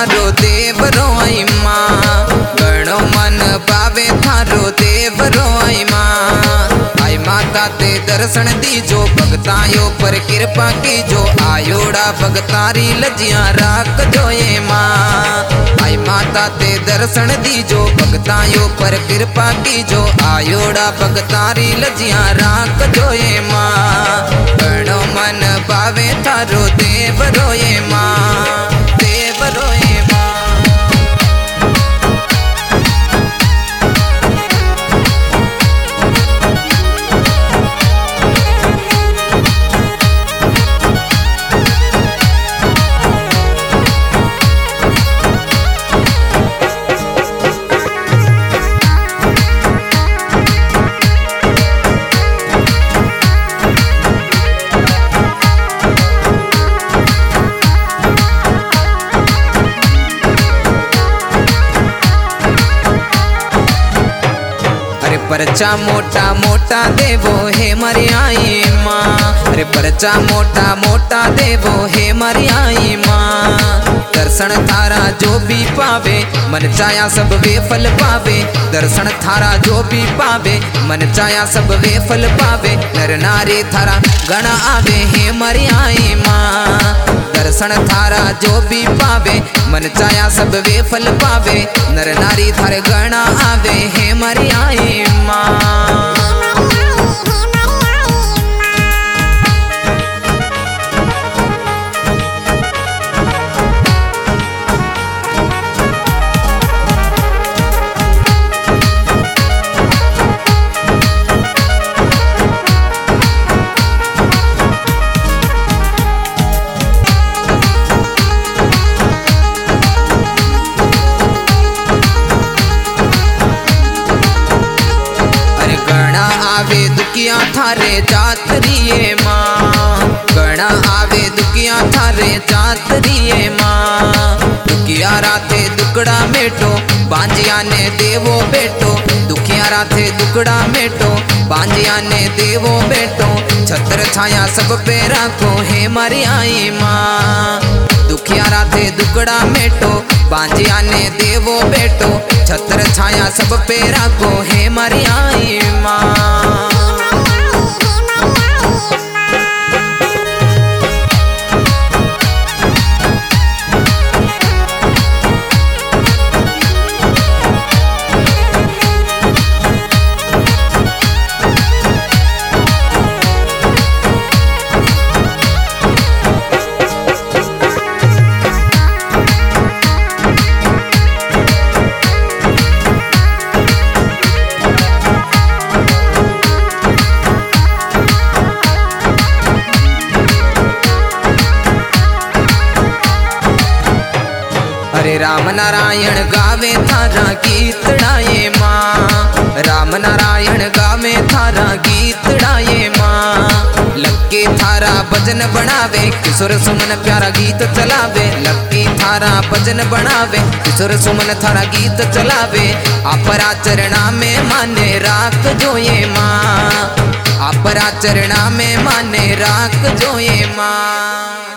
थारो देवरो आई माँ, घणो मन भावे थारो देवरो आई माँ। आई माता ते दर्शन दीजो, भगतायो पर कृपा कीजो, आयोड़ा भगतारी लजिया राख जो ये माँ। आई माता ते दर्शन दीजो, भगतायो पर कृपा कीजो, आयोड़ा भगतारी लजिया राख जो ये माँ। घणो मन भावे थारो देवरो ये माँ, देवरो ये माँ। परचा मोटा मोटा देवो हे मारी आई माँ, अरे परचा मोटा मोटा देवो हे मारी आई माँ। दर्शन थारा जो भी पावे, मन चाया सब वे फल पावे। दर्शन थारा जो भी पावे, मन चाया सब वे फल पावे। नर नारी थारा गण आवे हे मारी आई माँ। दर्शन थारा जो भी पावे, मन चाया सब वे फल पावे। नर नारी थारे गण आवे हे मारी आई माँ। आवे दुखिया थारे जातरिये माँ, गणा आवे दुखिया थारे जातरिये माँ। दुखिया राते दुकड़ा मेटो, बांजिया ने देवो बेटो। दुखिया राते दुकड़ा मेटो, बांजिया ने देवो बेटो। छत्र छाया सब पे राखो हे मारी आई माँ। दुखिया राते दुकड़ा मेटो, बांजिया ने देवो बेटो। छत्र छाया सब पे राखो हे मारी आई माँ। अरे राम नारायण गावे थारा गीतड़ाए माँ, राम नारायण गावे थारा गीतड़ाए माँ। लक्की थारा भजन बनावे, किशोर सुमन प्यारा गीत चलावे। लक्की थारा भजन बनावे, किशोर सुमन थारा गीत चलावे। आपरा चरणा में माने राख जो ये माँ, आपरा चरणा में माने राख जो ये माँ।